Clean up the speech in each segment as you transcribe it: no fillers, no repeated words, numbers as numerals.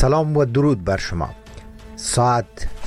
سلام و درود بر شما. ساعت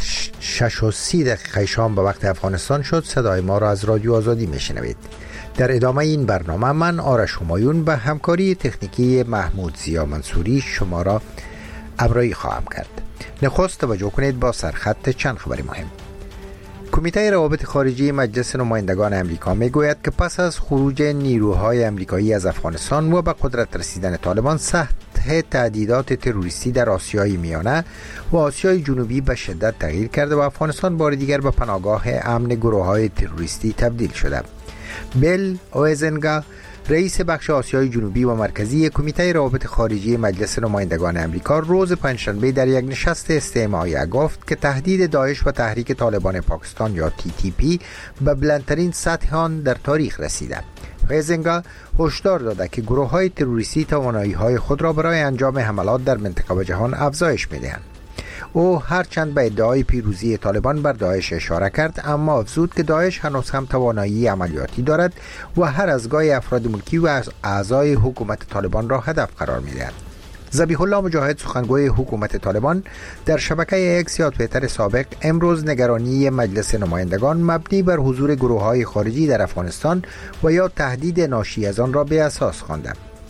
6:30 شام به وقت افغانستان شد. صدای ما را از رادیو آزادی میشنوید. در ادامه این برنامه من آرش همایون به همکاری تکنیکی محمود زیا منصوری شما را همراهی خواهم کرد. نخست توجه کنید با سرخط چند خبر مهم. کمیته روابط خارجی مجلس نمایندگان امریکا میگوید که پس از خروج نیروهای امریکایی از افغانستان و به قدرت رسیدن طالبان، سطح تهدیدات تروریستی در آسیای میانه و آسیای جنوبی به شدت تغییر کرده و افغانستان بار دیگر به پناهگاه امن گروه‌های تروریستی تبدیل شده. بیل اویزنگا، رئیس بخش آسیای جنوبی و مرکزی کمیته روابط خارجی مجلس نمایندگان امریکا، روز پنجشنبه در یک نشست استماعی گفت که تهدید داعش و تحریک طالبان پاکستان یا TTP به بلندترین سطح آن در تاریخ رسیده. اویزنگا هشدار داده که گروه‌های تروریستی توانایی‌های خود را برای انجام حملات در منطقه و جهان افزایش می‌دهند. او هرچند به ادعای پیروزی طالبان بر داعش اشاره کرد، اما افزود که داعش هنوز هم توانایی عملیاتی دارد و هر از گاهی افراد ملکی و اعضای حکومت طالبان را هدف قرار می‌دهد. ذبیح الله مجاهد، سخنگوی حکومت طالبان، در شبکه اکس یا توییتر سابق امروز نگرانی مجلس نمایندگان مبنی بر حضور گروه‌های خارجی در افغانستان و یا تهدید ناشی از آن را به اساس خوانده.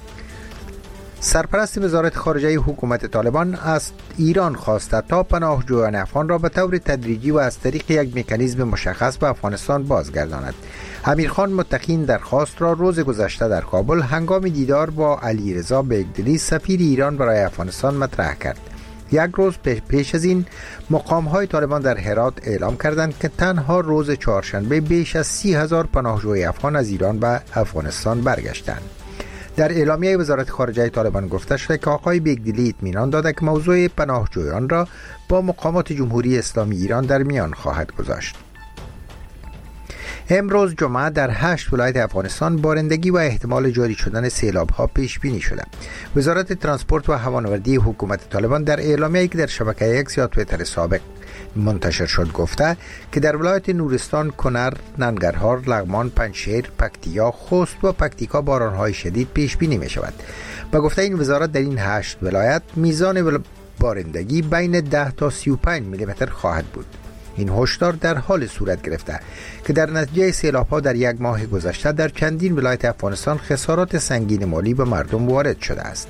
سرپرست وزارت خارجه حکومت طالبان از ایران خواسته تا پناهجویان افغان را به طور تدریجی و از طریق یک مکانیزم مشخص به افغانستان بازگرداند. امیرخان متقین درخواست را روز گذشته در کابل هنگام دیدار با علیرضا بیگدلی، سفیر ایران برای افغانستان، مطرح کرد. یک روز پیش از این مقام‌های طالبان در هرات اعلام کردند که تنها روز چهارشنبه بیش از 30,000 پناهجوی افغان از ایران به افغانستان برگشتند. در اعلامیه وزارت خارجه طالبان گفته شده که آقای بیگدلی اطمینان داده که موضوع پناهجویان را با مقامات جمهوری اسلامی ایران در میان خواهد گذاشت. امروز جمعه در 8 ولایت افغانستان بارندگی و احتمال جاری شدن سیلاب‌ها پیش بینی شده. وزارت ترانسپورت و هوانوردی حکومت طالبان در اعلامیه‌ای که در شبکه اکس یا توییتر سابق منتشر شد گفته که در ولایت نورستان، کنر، ننگرهار، لغمان، پنجشیر، پکتیا، خوست و پکتیکا باران‌های شدید پیش بینی می‌شود. با گفته این وزارت در این 8 ولایت میزان بارندگی بین 10 تا 35 میلیمتر خواهد بود. این هشدار در حال صورت گرفته که در نتیجه سیلاب‌ها در یک ماه گذشته در چندین ولایت افغانستان خسارات سنگین مالی به مردم وارد شده است.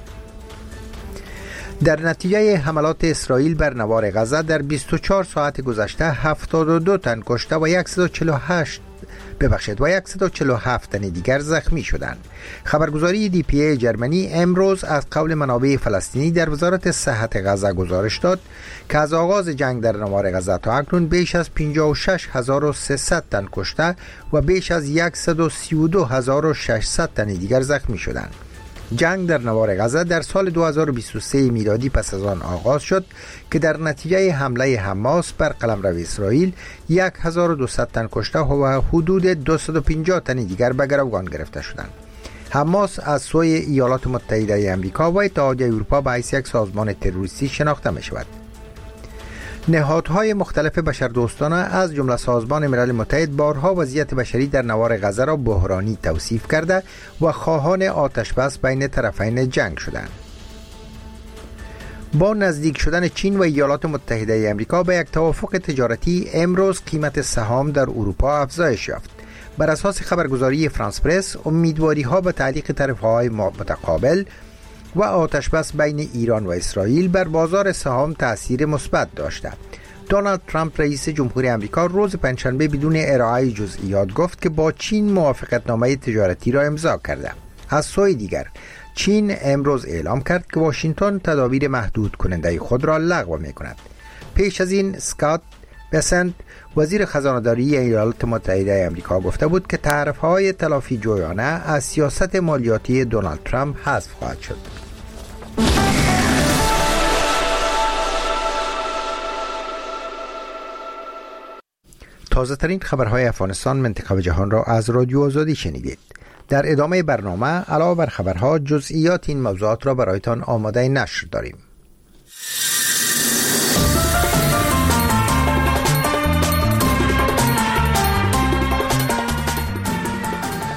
در نتیجه حملات اسرائیل بر نوار غزه در 24 ساعت گذشته 72 تن کشته و 147 تن دیگر زخمی شدند. خبرگزاری DPA جرمنی امروز از قول منابع فلسطینی در وزارت صحت غزه گزارش داد که از آغاز جنگ در نوار غزه تا اکنون بیش از 56,300 تن کشته و بیش از 132,600 تن دیگر زخمی شدند. جنگ در نوار غزه در سال 2023 میلادی پس از آن آغاز شد که در نتیجه حمله حماس بر قلمرو اسرائیل 1200 تن کشته و حدود 250 تن دیگر به گروگان گرفته شدند. حماس از سوی ایالات متحده آمریکا و اتحادیه اروپا به حیث یک سازمان تروریستی شناخته می شود. نهادهای مختلف بشردوستانه از جمله سازمان ملل متحد بارها وضعیت بشری در نوار غزه را بحرانی توصیف کرده و خواهان آتش‌بس بین طرفین جنگ شدند. با نزدیک شدن چین و ایالات متحده آمریکا به یک توافق تجارتی، امروز قیمت سهام در اروپا افزایش یافت. بر اساس خبرگزاری فرانس پرس، امیدواری‌ها به تعلیق طرف‌های متقابل و آتش‌بس بین ایران و اسرائیل بر بازار سهام تأثیر مثبت داشته. دونالد ترامپ رئیس جمهوری آمریکا روز پنجشنبه بدون ارائه جزئیات گفت که با چین موافقتنامه تجارتی را امضا کرده. از سوی دیگر چین امروز اعلام کرد که واشنگتن تدابیر محدود کننده خود را لغو می‌کند. پیش از این اسکات بسنت، وزیر خزانه‌داری ایالات متحده آمریکا، گفته بود که تعرفه‌های تلافی جویانه از سیاست مالیاتی دونالد ترامپ حذف خواهد شد. تازه ترین خبرهای افغانستان، منطقه و جهان را از رادیو آزادی شنیدید. در ادامه برنامه علاوه بر خبرها جزئیات این موضوعات را برایتان آماده نشر داریم.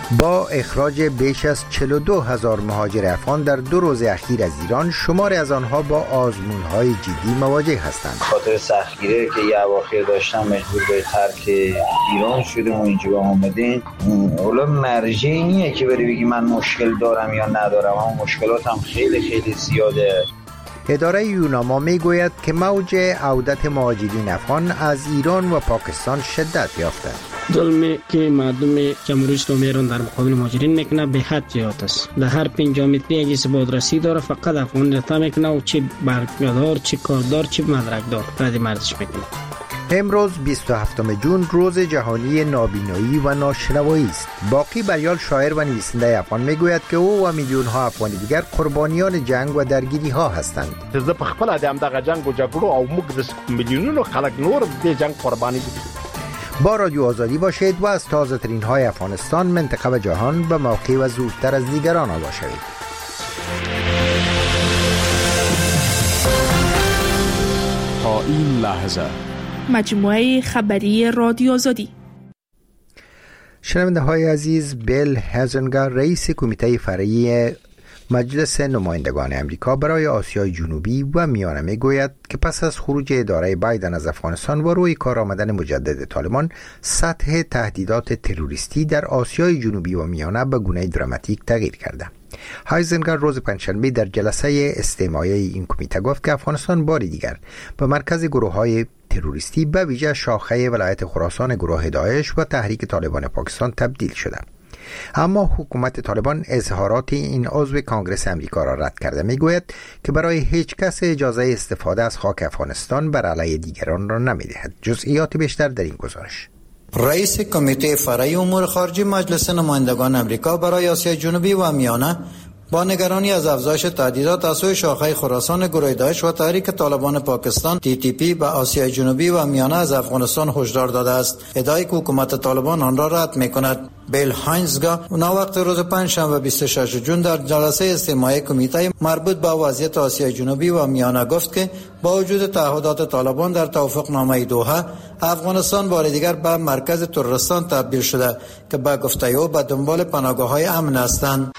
با اخراج بیش از 42,000 مهاجر افغان در 2 روز اخیر از ایران، شماری از آنها با آزمون‌های جدی مواجه هستند. خاطر سختگیری که یه اواخر داشتم مجبور به ترک ایران شدیم و اینجا آمدیم. اولا مرجعی نیه که بری بگی من مشکل دارم یا ندارم، اما مشکلاتم خیلی زیاده. اداره یوناما میگوید که موج عودت مهاجرین افغان از ایران و پاکستان شدت یافته. ظلمی که مردم جمهوری اسلامی ایران در مقابل مهاجرین میکنه به حد زیاد است. در هر 5 متری اجازه بازرسی داره، فقط افغان رتا میکنه و چه برگدار، چه کاردار، چه مدرکدار رد مردش میکنه. امروز 27 جون روز جهانی نابینایی و ناشنوایی است. باقی بریال شاعر و نویسنده افغان میگوید که او و میلیون ها افغانی دیگر قربانیان جنگ و درگیری ها هستند. زه په خپل د همدغه جنگ و جګړو او موږ د میلیونونو خلک نور د جنگ قربانی دي. با رادیو آزادی باشید و از تازه ترین های افغانستان، منطقه و جهان به موقع و زودتر از دیگران آگاه شوید. تا این لحظه مجموعه خبری رادیو آزادی. شنونده های عزیز، بیل هزنگر رئیس کمیته فرعی مجلس نمایندگان امریکا برای آسیای جنوبی و میانه میگوید که پس از خروج اداره بایدن از افغانستان و روی کار آمدن مجدد طالبان، سطح تهدیدات تروریستی در آسیای جنوبی و میانه به گونه دراماتیک تغییر کرده. هایزنگر روز پنجشنبه در جلسه استماعی این کمیته گفت که افغانستان باری دیگر به مرکز گروه‌های تروریستی به ویژه شاخه ولایت خراسان گروه داعش و تحریک طالبان پاکستان تبدیل شده. اما حکومت طالبان اظهارات این عضو کانگرس امریکا را رد کرده. میگوید که برای هیچ کس اجازه استفاده از خاک افغانستان بر علیه دیگران را نمیدهد. جزئیات بیشتر در این گزارش. رئیس کمیته فرعی امور خارجی مجلس نمایندگان امریکا برای آسیای جنوبی و میانه با نگرانی از افزایش تهدیدات از سوی شاخه خراسان گروه داعش و تحریک طالبان پاکستان TTP به آسیای جنوبی و میانه از افغانستان هشدار داده است. ادعای که حکومت طالبان آن را رد می‌کند. بیل هاینزگا وقت روز پنجشنبه 26 جون در جلسه استماعی کمیته مربوط به وضعیت آسیای جنوبی و میانه گفت که با وجود تعهدات طالبان در توافقنامه دوحه، افغانستان بار دیگر به مرکز تروریستان تبدیل شده که به گفته او به دنبال پناهگاه‌های امن هستند.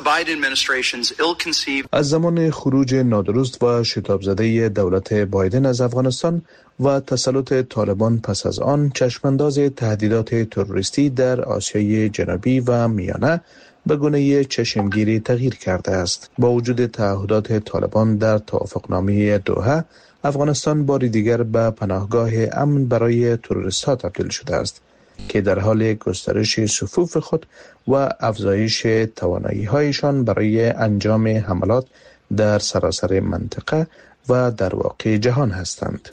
از زمان خروج نادرست و شتاب زده دولت بایدن از افغانستان و تسلط طالبان پس از آن، چشمانداز تهدیدات تروریستی در آسیای جنوبی و میانه به گونه چشمگیری تغییر کرده است. با وجود تعهدات طالبان در توافقنامه دوحه، افغانستان باری دیگر به پناهگاه امن برای تروریست‌ها تبدیل شده است که در حال گسترش صفوف خود و افزایش توانایی‌هایشان برای انجام حملات در سراسر منطقه و در واقع جهان هستند.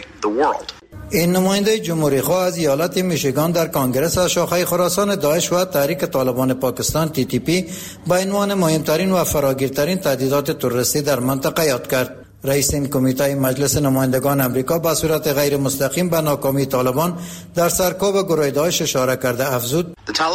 این نماینده جمهوری خواه از ایالت میشیگان در کانگرس از شاخه خراسان داعش و تحریک طالبان پاکستان TTP به عنوان مهمترین و فراگیرترین تهدیدات تروریستی در منطقه یاد کرد. رئیس این کمیته مجلس نمایندگان امریکا به صورت غیر مستقیم به ناکامی طالبان در سرکوب گروه داعش اشاره کرده افزود: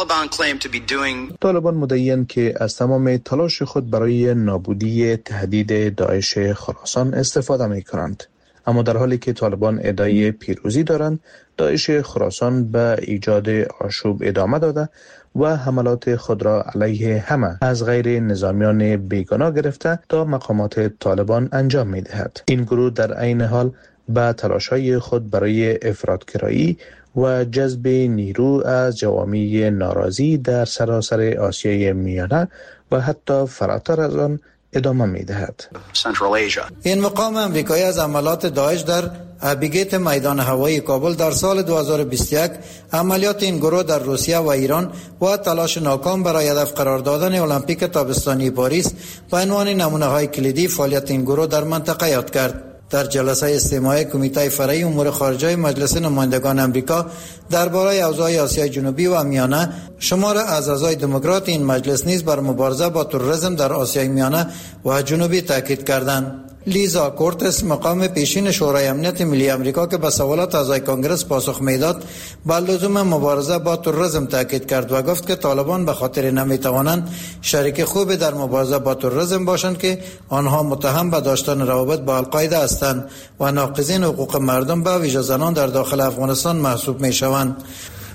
طالبان مدعی‌اند که از تمام تلاش خود برای نابودی تهدید داعش خراسان استفاده می‌کنند، اما در حالی که طالبان ادعای پیروزی دارند، داعش خراسان به ایجاد آشوب ادامه داده و حملات خود را علیه همه از غیر نظامیان بیگناه گرفته تا مقامات طالبان انجام می دهد. این گروه در عین حال به تلاش‌های خود برای افراط‌گرایی و جذب نیرو از جوامع ناراضی در سراسر آسیای میانه و حتی فراتر از آن ادامه می دهد. این مقام امریکایی از عملات داعش در ابیگیت میدان هوایی کابل در سال 2021، عملیات این گروه در روسیه و ایران و تلاش ناکام برای هدف قرار دادن المپیک تابستانی پاریس به عنوان نمونه‌های کلیدی فعالیت این گروه در منطقه یاد کرد. در جلسه استماعی کمیته فرعی امور خارجه مجلس نمایندگان امریکا درباره اوضاع آسیای جنوبی و میانه، شمار از اعضای دموکرات این مجلس نیز بر مبارزه با تروریسم در آسیای میانه و جنوبی تاکید کردند. لیزا کورتس، مقام پیشین شورای امنیت ملی امریکا که به سوالات اعضای کانگرس پاسخ میداد، به لزوم مبارزه با تروریسم تاکید کرد و گفت که طالبان به خاطر نمیتوانند شریک خوب در مبارزه با تروریسم باشند که آنها متهم به داشتن روابط با القاعده هستند و ناقضین حقوق مردم به ویژه زنان در داخل افغانستان محسوب میشوند.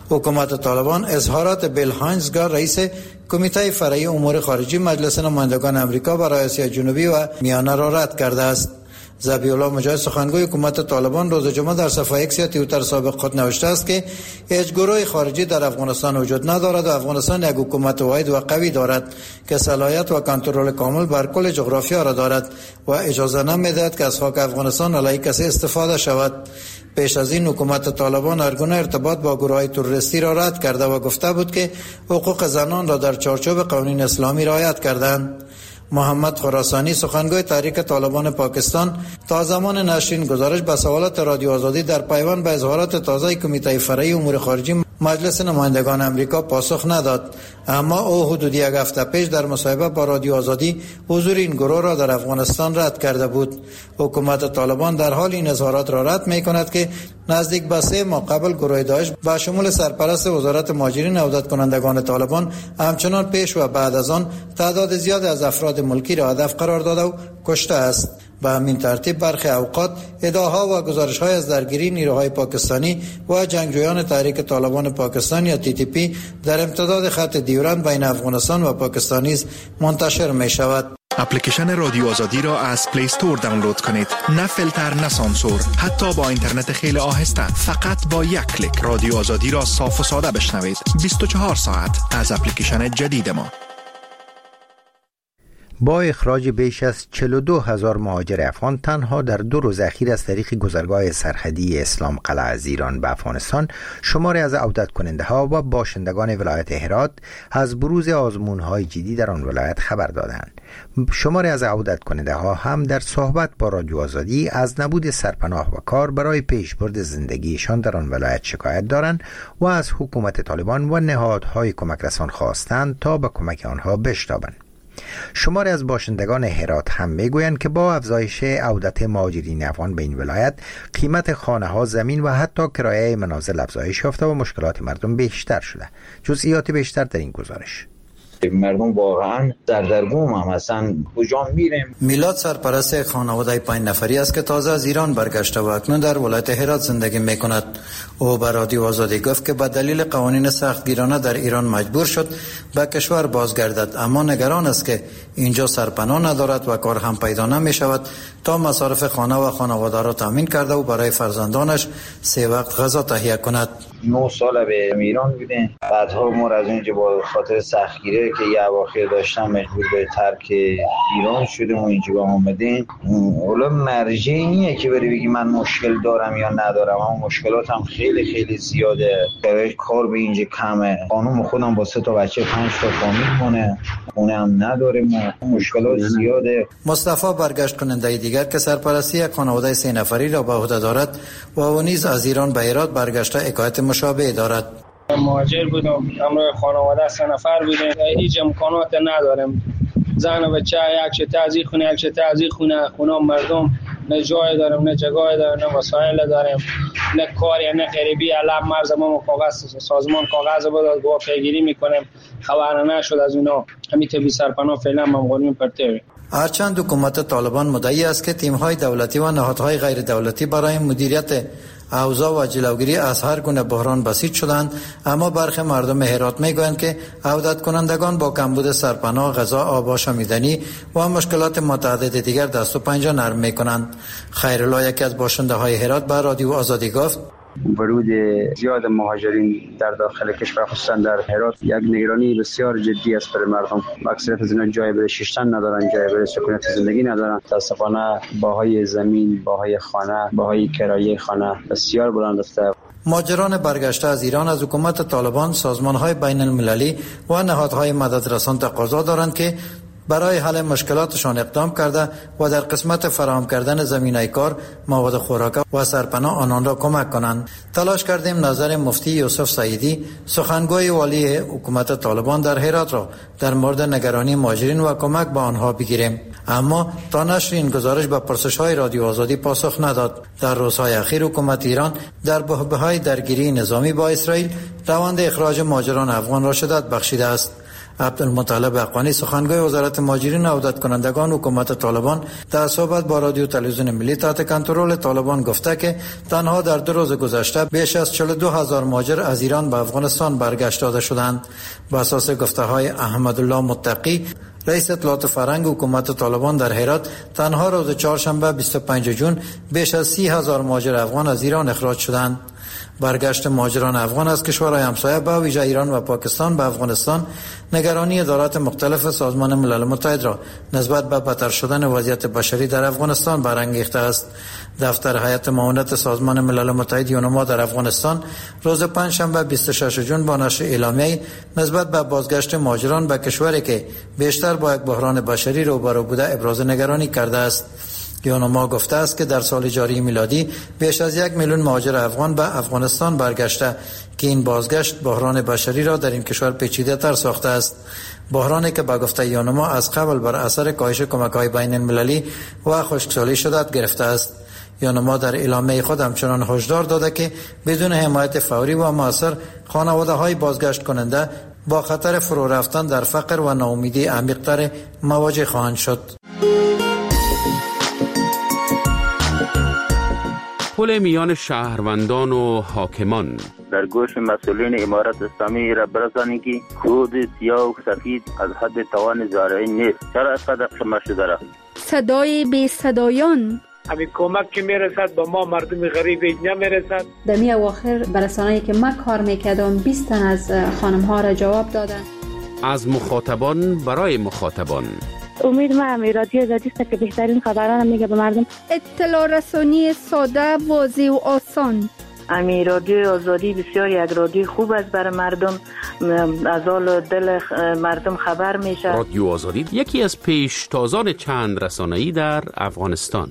حکومت طالبان اظهارات بیل هاینزگار رئیس کمیته فرعی امور خارجی مجلس نمایندگان امریکا برای آسیای جنوبی و میانه را رد کرده است. ذبیح الله مجاهد سخنگوی حکومت طالبان روز جمعه در صفحه ایکس یا توییتر سابق خود نوشته است که هیچ گروه خارجی در افغانستان وجود ندارد و افغانستان یک حکومت واحد و قوی دارد که صلاحیت و کنترل کامل بر کل جغرافیا را دارد و اجازه نمیدهد که از خاک افغانستان علیه کسی استفاده شود. پیش از این حکومت طالبان هر گونه ارتباط با گروه‌های تروریستی را رد کرده و گفته بود که حقوق زنان را در چارچوب قوانین اسلامی رعایت کردند. محمد خراسانی سخنگوی تحریک طالبان پاکستان تا زمان نشر گزارش به سوالات رادیو آزادی در پیوند به اظهارات تازه کمیته فرعی امور خارجی مجلس نمایندگان امریکا پاسخ نداد، اما او حدود یک هفته پیش در مصاحبه با رادیو آزادی حضور این گروه را در افغانستان رد کرده بود. حکومت طالبان در حال این اظهارات را رد می کند که نزدیک به 3 ماه قبل گروه داعش با شمول سرپرست وزارت مهاجرین عودت کنندگان طالبان همچنان پیش و بعد از آن تعداد زیاد از افراد ملکی را هدف قرار داده و کشته است. به همین ترتیب برخی اوقات ادعاها و گزارش‌های از درگیری نیروهای پاکستانی و جنگجویان تحریک طالبان پاکستان یا TTP در امتداد خط دیورند بین افغانستان و پاکستان نیز منتشر می‌شود. اپلیکیشن رادیو آزادی را از پلی استور دانلود کنید. نه فیلتر نه سانسور، حتی با اینترنت خیلی آهسته، فقط با یک کلیک رادیو آزادی را صاف و ساده بشنوید. 24 ساعت از اپلیکیشن جدید ما. با اخراج بیش از 42,000 مهاجر افغان تنها در 2 روز اخیر از طریق گذرگاه سرحدی اسلام قلعه از ایران به افغانستان، شماری از عودت کننده ها و باشندگان ولایت هرات از بروز آزمون های جدی در آن ولایت خبر دادند. شماری از عودت کننده ها هم در صحبت با رادیو آزادی از نبود سرپناه و کار برای پیشبرد زندگیشان در آن ولایت شکایت دارند و از حکومت طالبان و نهادهای کمک رسان خواستند تا به کمک آنها بشتابند. شماری از باشندگان هرات هم میگویند که با افزایش عودت مهاجرین افغان به این ولایت، قیمت خانه ها، زمین و حتی کرایه منازل افزایش یافته و مشکلات مردم بیشتر شده. جزئیات بیشتر در این گزارش. مردم واقعا دردرگم هم هستن. کجا میریم؟ میلاد سرپرست خانواده 5 نفری است که تازه از ایران برگشته و اکنون در ولایت هرات زندگی میکند. او به رادیو آزادی گفت که به دلیل قوانین سختگیرانه در ایران مجبور شد به کشور بازگردد، اما نگران است که اینجا سرپناه ندارد و کار هم پیدا نمی شود تا مصارف خانه و خانواده را تامین کرده و برای فرزندانش 3 وقت غذا تهیه کند. 9 سال به ایران بودیم، بعدها ما از اونجا با خاطر سختگیری که یه اواخر داشتم مجبور به ترک ایران شدیم و اینجا آمدیم. اولا مرجعی نیه که بری بگی من مشکل دارم یا ندارم، اما مشکلات هم خیلی خیلی زیاده. برای کار به اینجا کمه، خانم خودم با 3 تا بچه 5 تا فامیل مونه، خونه هم نداریم، مشکلات زیاده. مصطفی برگشت کننده دیگر که سرپرستی یک خانواده 3 نفری را به عهده دارد و او نیز از ایران به هرات برگشته حکایت مشابه دارد. مهاجر بودم، همراه خانواده 3 نفر بودیم، هیچ امکانات نداریم. زن و بچه یک چه تازی خونه، یک چه تازی خونه مردم نه جای داریم، نه جگاه داریم، نه وسایل داریم، نه کاری، نه غریبی. علم مرز ما کاغذ سازمان کاغذ بود گواه پیگیری میکنیم، خبر نشد از اونا. همین طبی سرپناه فعلا ممغونیم پرته. هرچند حکومت طالبان مدعی است که تیم‌های دولتی و نهادهای غیر دولتی برای مدیریت اوضاع و جلوگیری از هر گونه بحران بسیج شدند، اما برخی مردم هرات میگویند که عودت کنندگان با کمبود سرپناه، غذا، آب آشامیدنی و مشکلات متعدد دیگر دست و پنجه نرم میکنند. خیرالله یکی از باشنده های هرات به رادیو آزادی گفت ورود زیاد مهاجرین در داخل کشور خصوصا در هرات یک نگرانی بسیار جدی است برای مردم. اکثریت از اینا جای برای شیشتن ندارن، جای برای سکونت زندگی ندارن. متاسفانه باهای زمین، باهای خانه، باهای کرایه خانه بسیار بلند است. مهاجران برگشته از ایران از حکومت طالبان، سازمان‌های بین المللی و نهادهای مددرسان تقاضا دارند که برای حل مشکلاتشان اقدام کرده و در قسمت فراهم کردن زمینه کار، مواد خوراک و سرپناه آنان را کمک کنند. تلاش کردیم نظر مفتی یوسف سعیدی، سخنگوی والی حکومت طالبان در هرات را در مورد نگرانی مهاجرین و کمک به آنها بگیریم، اما تا نشر این گزارش به پرسش‌های رادیو آزادی پاسخ نداد. در روزهای اخیر حکومت ایران در بحبوح‌های درگیری نظامی با اسرائیل روند اخراج مهاجران افغان را شدت بخشیده است. عبدالمطلب حقانی سخنگوی وزارت مهاجرین و عودت کنندگان حکومت طالبان در صحبت با رادیو تلویزیون ملی تحت کنترل طالبان گفته که تنها در 2 روز گذشته بیش از 42,000 مهاجر از ایران به افغانستان برگشت داده شدند. بر اساس گفته‌های احمدالله متقی رئیس اطلاعات فرهنگ حکومت طالبان در هرات، تنها روز چهارشنبه 25 جون بیش از 30,000 مهاجر افغان از ایران اخراج شدند. برگشت مهاجران افغان از کشورهای همسایه به ویژه ایران و پاکستان به افغانستان نگرانی ادارات مختلف سازمان ملل متحد را نسبت به بدتر شدن وضعیت بشری در افغانستان برانگیخته است. دفتر هیئت معاونت سازمان ملل متحد یونما در افغانستان روز پنجشنبه 26 جون با نشر اعلامیه‌ای نسبت به بازگشت مهاجران به کشوری که بیشتر با یک بحران بشری روبرو بوده ابراز نگرانی کرده است. یونما گفته است که در سال جاری میلادی بیش از 1 میلیون مهاجر افغان به افغانستان برگشته که این بازگشت بحران بشری را در این کشور پیچیده تر ساخته است. بحرانی که با گفته یونما از قبل بر اثر کاهش کمک‌های بین المللی و خشکسالی شدت گرفته است. یونما در اعلامیه خود همچنان هشدار داده که بدون حمایت فوری و مؤثر خانواده‌های بازگشت کننده با خطر فرو رفتن در فقر و ناامیدی عمیق‌تر مواجه خواهند شد. پل میان شهروندان و حاکمان در گوش مسئولین امارت اسلامی را برسانی که خود سیاه و سفید از حد توان زارعی نیست. چرا اینقدر خمه شده را؟ صدای بی صدایان همین کمک که میرسد به ما مردم غریب نمیرسد. در می اواخر برسانه‌ای که من کار میکردم 20 تن از خانم ها را جواب دادن. از مخاطبان برای مخاطبان. امید من رادیو آزادی است که بهترین خبران میگه به مردم. اطلاع رسانی ساده، واضح و آسان. امی رادیو آزادی بسیار یک رادیو خوب است برای مردم، از حال دل مردم خبر میشه. رادیو آزادی یکی از پیشتازان چند رسانه‌ای در افغانستان.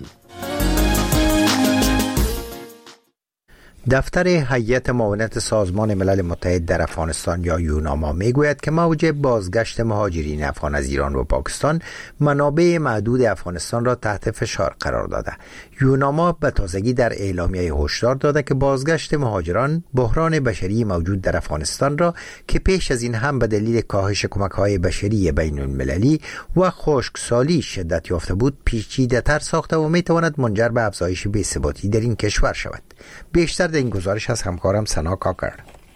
دفتر هیئت معاونت سازمان ملل متحد در افغانستان یا یوناما میگوید که موجب بازگشت مهاجرین افغان از ایران و پاکستان منابع معدود افغانستان را تحت فشار قرار داده. یوناما به تازگی در اعلامیه هشدار داده که بازگشت مهاجران بحران بشری موجود در افغانستان را که پیش از این هم به دلیل کاهش کمک‌های بشری بین المللی و خشکسالی شدت یافته بود پیچیده‌تر ساخته و میتواند منجر به افزایش بی‌ثباتی در این کشور شود. بیشتر در این گزارش از همکارم سنا کاکر.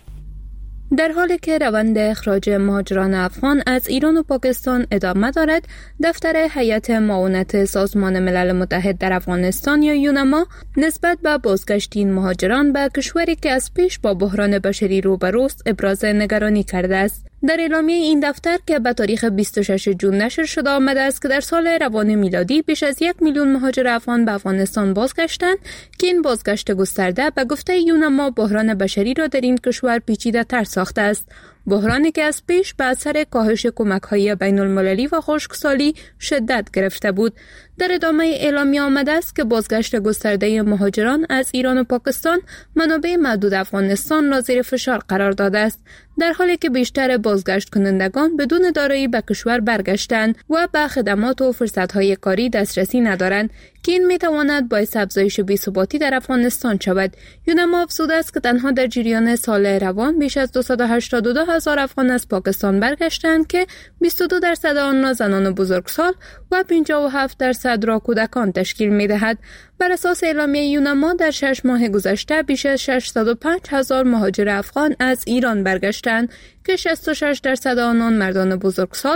در حالی که روند اخراج مهاجران افغان از ایران و پاکستان ادامه دارد، دفتر هیئت معاونت سازمان ملل متحد در افغانستان یا یونما نسبت به بازگشت این مهاجران به کشوری که از پیش با بحران بشری روبروست ابراز نگرانی کرده است. در اعلامیه این دفتر که به تاریخ 26 جون نشر شده آمده است که در سال روان میلادی بیش از 1 میلیون مهاجر افغان به افغانستان بازگشتند که این بازگشت گسترده به گفته یونما بحران بشری را در این کشور پیچیده تر ساخته است. بحرانی که از پیش به اثر کاهش کمک‌های بین المللی و خشکسالی شدت گرفته بود. در ادامه اعلامیه آمده است که بازگشت گسترده مهاجران از ایران و پاکستان منابع معدود افغانستان را زیر فشار قرار داده است، در حالی که بیشتر بازگشت کنندگان بدون دارایی به کشور برگشتند و به خدمات و فرصت‌های کاری دسترسی ندارند که این میتواند باعث افزایش بی‌ثباتی در افغانستان شود. یونما افزوده است که تنها در جریان سال روان بیش از 282,000 افغان از پاکستان برگشتند که 22% آن زنان بزرگسال و 57% را کودکان تشکیل می‌دهد. بر اساس اعلامیه یونما در 6 ماه گذشته بیش از 605,000 مهاجر افغان از ایران برگشتند که 66% آنان مردان بزرگسال،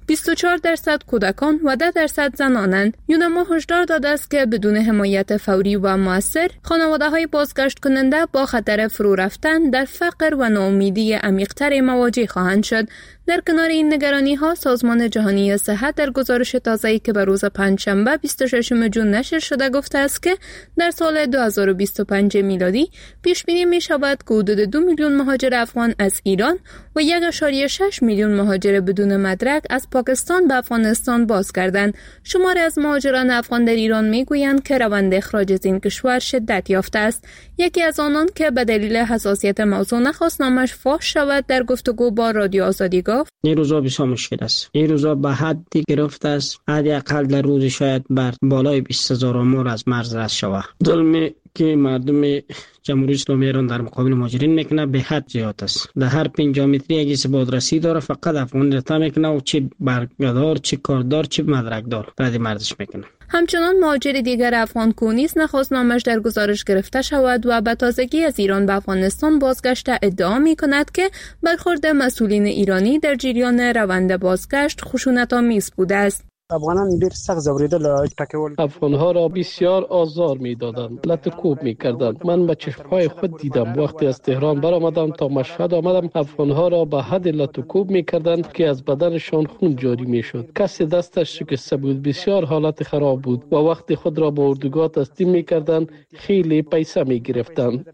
24% کودکان و 10% زنانند. یونما هشدار داده است که بدون حمایت فوری و مؤثر خانواده‌های بازگشت کننده با خطر فرو رفتن در فقر و ناامیدی عمیق‌تر مواجه خواهند شد. در کنار این نگرانی‌ها، سازمان جهانی صحت در گزارش تازه‌ای که به روز پنجشنبه 26 جون نشر شده گفته است که در سال 2025 میلادی پیش‌بینی می‌شود که حدود 2 میلیون مهاجر افغان از ایران و 1.6 میلیون مهاجر بدون مدرک از پاکستان به افغانستان بازگردند. شماری از مهاجران افغان در ایران می‌گویند که روند اخراج از این کشور شدت یافته است. یکی از آنان که به دلیل حساسیت موضوع نخواست نامش فاش شود در گفتگو با رادیو آزادی گفت یافت. این روزا بسیار مشکل است. این روزا به حدی گرفته است حداقل در روز شاید بر بالای 20,000 امور از مرز رد شود. ظلمی که مردم جمهوری اسلامی ایران در مقابل مهاجرین میکنه به حد زیاد است. در هر 5 متری یک بازرسی داره، فقط افغان رتا میکنه و چه برگدار، چه کاردار، چه مدرکدار رد مردش میکنه. همچنان مهاجر دیگر افغان کونیس نخواست نامش در گزارش گرفته شود و به تازگی از ایران به افغانستان بازگشته ادعا می کند که برخورد مسئولین ایرانی در جریان روند بازگشت خشونت‌آمیز بوده است. افغانان ډیر سخت زوریدل ټکول. افغانها را بسیار آزار میدادند، لطکوب میکردند. من به چشمهای خود دیدم. وقتی از تهران برآمدم تا مشهد آمدم، افغانها را به حد لطکوب میکردند که از بدنشان خون جاری میشد. کسی دستش شکسته بود، بسیار حالت خراب بود و وقتی خود را به اردوگاه تسلیم میکردند خیلی پیسه میگرفتند.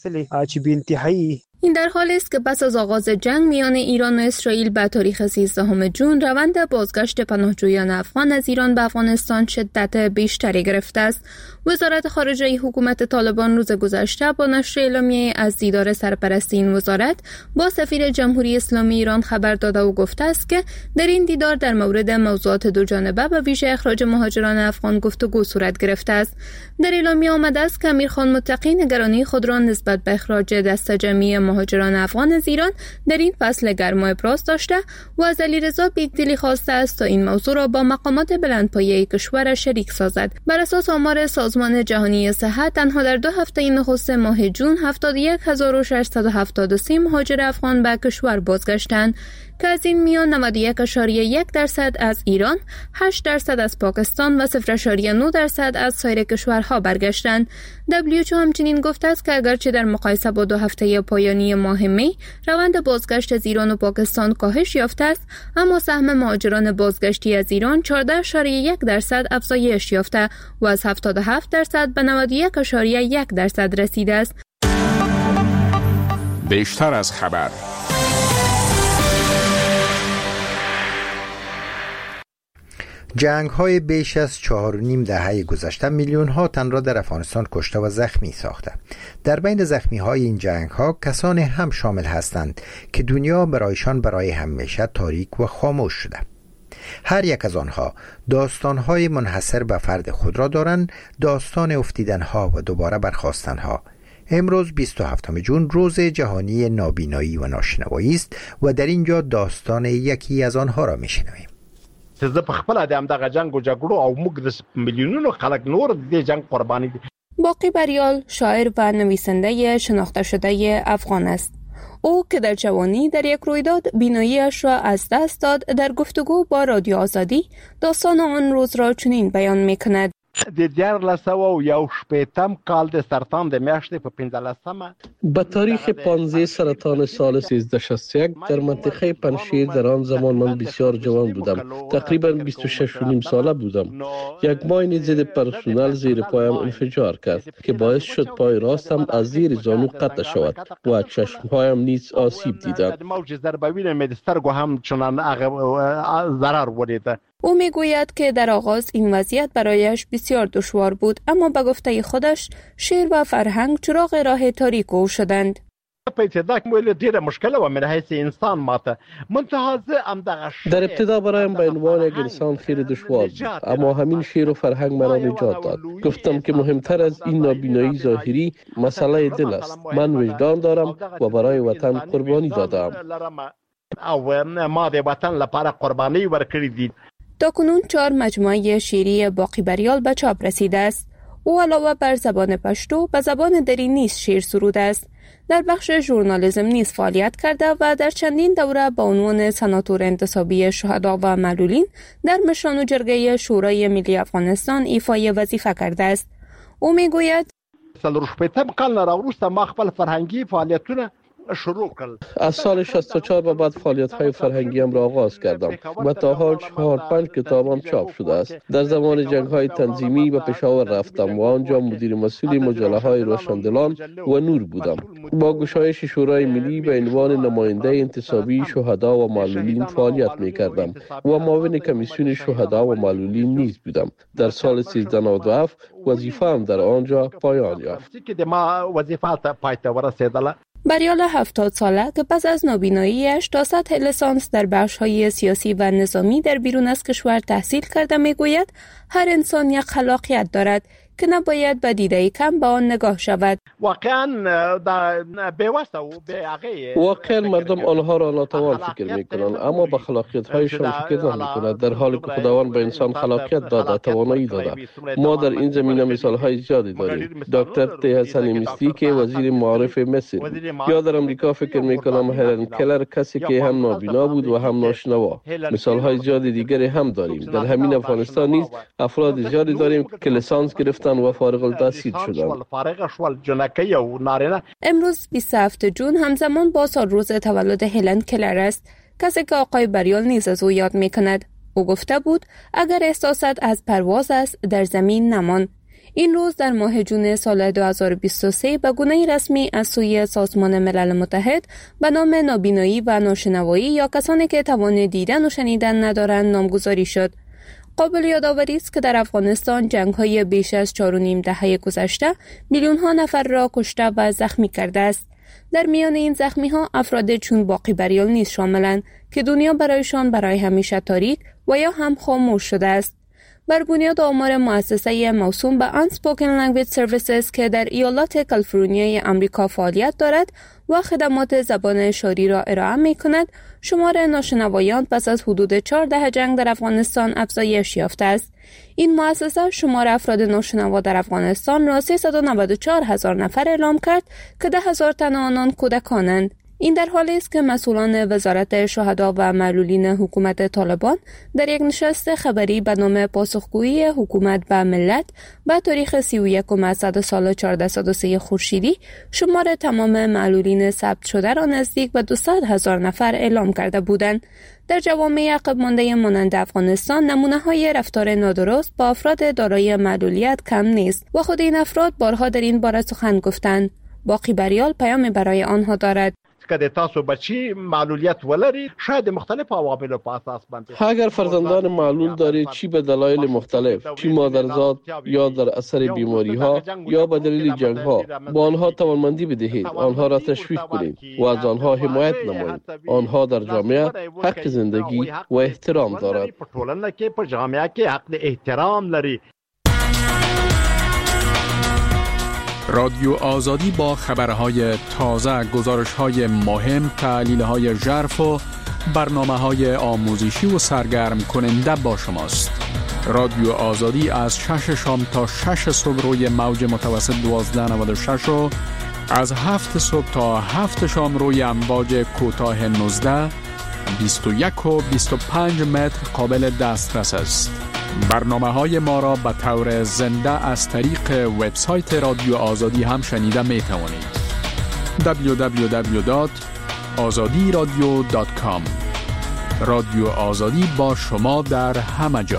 این در حالی است که پس از آغاز جنگ میان ایران و اسرائیل به تاریخ 13 جون روند بازگشت پناهجویان افغان از ایران به افغانستان شدت بیشتری گرفته است. وزارت خارجه حکومت طالبان روز گذشته با نشر اعلامیه از دیدار سرپرستی این وزارت با سفیر جمهوری اسلامی ایران خبر داده و گفته است که در این دیدار در مورد موضوعات دو جانبه و ویژه اخراج مهاجران افغان گفتگو صورت گرفته است. در اعلامیه آمده است که امیرخان متقی نگرانی خود را نسبت به اخراج دسته جمعی مهاجران افغان از ایران در این فصل گرما ابراز داشته و از علیرضا بیگدلی خواسته است تا این موضوع را با مقامات بلندپایه کشور شریک سازد. بر اساس آمار سازمان جهانی صحت تنها در 2 هفته نخست ماه جون 71673 مهاجر افغان به کشور بازگشتند که از این میان 91.1% از ایران، 8% از پاکستان و 0.9% از سایر کشورها برگشتند. WHO همچنین گفته است که اگرچه در مقایسه با 2 هفته پایانی ماه می روند بازگشت از ایران و پاکستان کاهش یافته است، اما سهم مهاجران بازگشتی از ایران 14.1% افزایش یافته و از 77% به 91.1% رسیده است. بیشتر از خبر. جنگ های بیش از 4.5 دهه گذشته میلیون ها تن را در افغانستان کشته و زخمی ساخته. در بین زخمی های این جنگ ها کسانی هم شامل هستند که دنیا برایشان برای همیشه تاریک و خاموش شده. هر یک از آنها داستان های منحصر به فرد خود را دارند، داستان افتیدن ها و دوباره برخاستن ها. امروز 27 جون روز جهانی نابینایی و ناشنوایی است و در اینجا داستان یکی از آنها را میشنویم. زه په خپل د همدغه جنگ و جګړو او موږ د میلیونونو خلک نور د جنگ قربانی دي. باقی بریال شاعر و نویسنده شناخته شده افغان است. او که در جوانی در یک رویداد بینایی‌اش را از دست داد، در گفتگو با رادیو آزادی داستان آن روز را چنین بیان می‌کند. د 1918 کال د سرطان د میاشتې په 15 به تاریخ 15 سرطان سال 1361 در منطقه پنشیر در آن زمان من بسیار جوان بودم، تقریبا 26.5 ساله بودم. یک ماین ضد پرسونل زیر پایم انفجار کرد که باعث شد پای راستم از زیر زانو قطع شود و چشمهایم نیز آسیب دیدند. موج ضربوی مې د سترګو هم چنان ضرر ولید. او میگوید که در آغاز این وضعیت برایش بسیار دشوار بود، اما به گفته خودش شعر و فرهنگ چراغ راه تاریک او شدند. در ابتدا برایم به عنوان یک انسان خیلی دشوار بود، اما همین شعر و فرهنگ مرا نجات داد. گفتم که مهمتر از این نابینایی ظاهری مسئله دل است. من وجدان دارم و برای وطن قربانی دادم. ما د وطن لپاره قربانی ورکړې دي. تاکنون 4 مجموعه شعری باقی بریال به چاپ رسیده است. او علاوه بر زبان پشتو به زبان دری نیز شعر سروده است. در بخش ژورنالیسم نیز فعالیت کرده و در چندین دوره با عنوان سناتور انتصابی شهدا و معلولین در مشران و جرگه شورای ملی افغانستان ایفای وظیفه کرده است. او میگوید 48 کال نه راوروسته ما خپل فرهنګي فعالیتونه شروع کړل. از سال 64 به بعد فعالیت‌های فرهنگیم را آغاز کردم و تا حال 4-5 کتابم چاپ شده است. در زمان جنگ‌های تنظیمی به پشاور رفتم و آنجا مدیر مسئول مجله‌های روشندلان و نور بودم. با گشایش شورای ملی به عنوان نماینده انتصابی شهدا و معلولین فعالیت می‌کردم و معاون کمیسیون شهدا و معلولین نیز بودم. در سال 1397 وظیفه‌ام در آنجا پایان یافت. که ما وظیفه پایته ورسیدله. بریال 70 ساله که پس از نابیناییش تا سطح لیسانس در بخش‌های سیاسی و نظامی در بیرون از کشور تحصیل کرده میگوید هر انسان یک خلاقیت دارد که نباید به دیده کم به آن نگاه شود. واقعا مردم آنها را ناتوان فکر میکنند، اما به خلاقیت‌هایشان فکر نمی‌کنند، در حالی که خداوند به انسان خلاقیت داده، توانایی داده. ما در این زمینه مثال‌های زیادی داریم. دکتر تی حسنی مستی که وزیر معارف مصر، یا در امریکا فکر میکنم هلن کلر کسی که هم نابینا بود و هم ناشنوا. مثال‌های زیادی دیگری هم داریم. در همین افغانستان نیز افراد زیادی داریم که لیسانس گرفتن و فارغ التحصیل شدند. امروز 27 جون همزمان با سالروز تولد هلن کلر است، کسی که آقای بریال نیز از او یاد میکند. او گفته بود اگر احساست از پرواز است در زمین نمان. این روز در ماه جون سال 2023 به گونه رسمی از سوی سازمان ملل متحد به نام نابینایی و ناشنوایی یا کسانی که توان دیدن و شنیدن ندارند نامگذاری شد. قابل یادآوری است که در افغانستان جنگ‌های بیش از 4.5 دهه گذشته میلیون‌ها نفر را کشته و زخمی کرده است. در میان این زخمی‌ها افراد چون باقی بریال نیز شاملند که دنیا برایشان برای همیشه تاریک و یا هم خاموش شده است. بر بنیاد آمار مؤسسه موسوم به Unspoken Language Services که در ایالات کالیفرنیای آمریکا فعالیت دارد و خدمات زبان اشاری را ارائه می کند، شمار ناشنوایان پس از حدود 4 دهه جنگ در افغانستان افزایش یافته است. این مؤسسه شمار افراد ناشنوا در افغانستان را 394,000 نفر اعلام کرد که 10,000 تن آنان کودکانند. این در حالی است که مسئولان وزارت شهدا و معلولین حکومت طالبان در یک نشست خبری به نام پاسخگویی حکومت به ملت به تاریخ 31 اسد سال 1403 خورشیدی شمار تمام معلولین ثبت شده را نزدیک به 200,000 نفر اعلام کرده بودند. در جوامع عقب مانده مانند افغانستان نمونه‌های رفتار نادرست با افراد دارای معلولیت کم نیست و خود این افراد بارها در این باره سخن گفتند. باقی بریال پیام برای آنها دارد. که تاسو بچی معلولیت ولرید، شاید مختلف عوامل په اساس باندې اگر فرزندان معلول دارید، چی به دلایل مختلف، چی مادرزاد یا در اثر بیماری ها یا به دلیل جنگ ها، با آنها توانمندی بدهید، آنها را تشویق کنید و از آنها حمایت نمایید. آنها در جامعه حق زندگی و احترام دارند. په ټولنه کې په جامعه کې حق احترام لري. رادیو آزادی با خبرهای تازه، گزارش‌های مهم، تحلیل‌های ژرف و برنامه‌های آموزشی و سرگرم کننده با شماست. رادیو آزادی از 6 شام تا 6 صبح روی موج متوسط 1296 و از 7 صبح تا 7 شام روی امواج کوتاه 19، 21 و 25 متر قابل دسترس است. برنامه‌های ما را به طور زنده از طریق وبسایت رادیو آزادی هم شنیده می توانید. www.azadiradio.com. رادیو آزادی با شما در همه جا.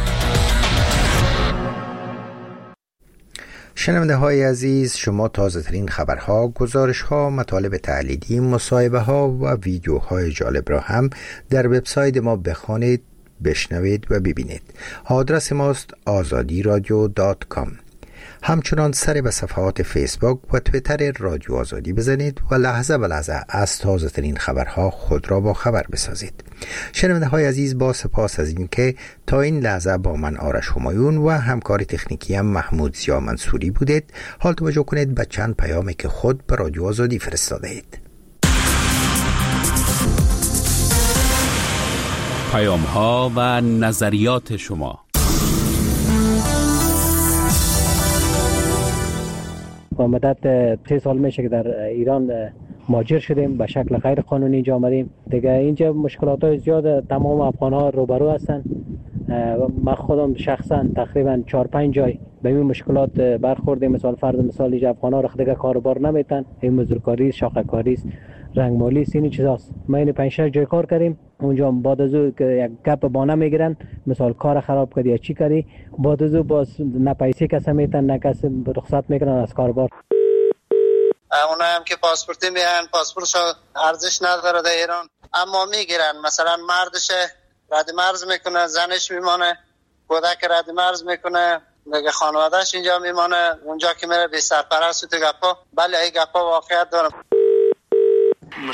شنونده های عزیز، شما تازه ترین خبرها، گزارش ها، مطالب تحلیلی، مصاحبه ها و ویدیوهای جالب را هم در وبسایت ما بخوانید، بشنوید و ببینید. آدرس ماست azadiradio.com. همچنان سر به صفحات فیسبوک و تویتر رادیو آزادی بزنید و لحظه به لحظه از تازه ترین خبرها خود را با خبر بسازید. شنونده های عزیز، با سپاس از این که تا این لحظه با من آرش همایون و همکار تکنیکی هم محمود زیا منصوری بودید. حال توجه کنید به چند پیامی که خود به رادیو آزادی فرستاده اید. پیام ها و نظریات شما. مدت 3 سال میشه که در ایران مهاجر شدیم، به شکل غیر قانونی اینجا آمدیم. دیگه اینجا مشکلات های زیاد تمام افغان ها روبرو هستن. من خودم شخصا تقریبا 4-5 جای به این مشکلات برخوردیم. مثال اینجا افغان ها دیگه کاروبار نمیتن، این مزدورکاری، شاخه‌کاری، رنگمالی، این چیزاست. ما این 5-6 جای کار کردیم. اونجا بعد از او یک گپ بانه میگیرن، مثال کار خراب کردی یا چی کردی، بعد از او باز نه پیسه کسی میتن نه کسی رخصت میکنن از کاربار. اونایی هم که پاسپورتی میان، پاسپورتش ارزش نداره در ایران، اما میگیرن. مثلا مردش رد مرز میکنه، زنش میمانه، کودک رد مرز میکنه، دیگه خانوادهش اینجا میمانه. اونجا که میره بی سرپرست تو گپا. بله این گپا واقعیت داره.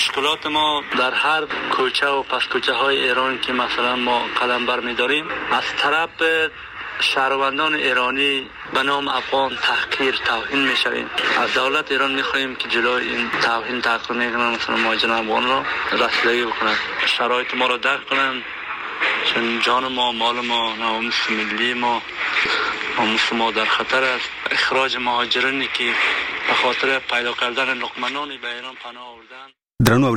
مشکلات ما در هر کوچه و پس کوچه های ایران که مثلا ما قدم برمی‌داریم از طرف شهروندان ایرانی به نام افغان تحقیر توهین میشویم. از دولت ایران میخواهیم که جلوی این توهین تحقیر میکنن مثلا مهاجران افغان را رسیدگی بکنن، شرایط ما را درک کنن، چون جان ما، مال ما، ناموس ملی ما، ناموس ما در خطر است. اخراج مهاجرانی که به خاطر پیدا کردن لقمه نانی به ایران پناه آوردن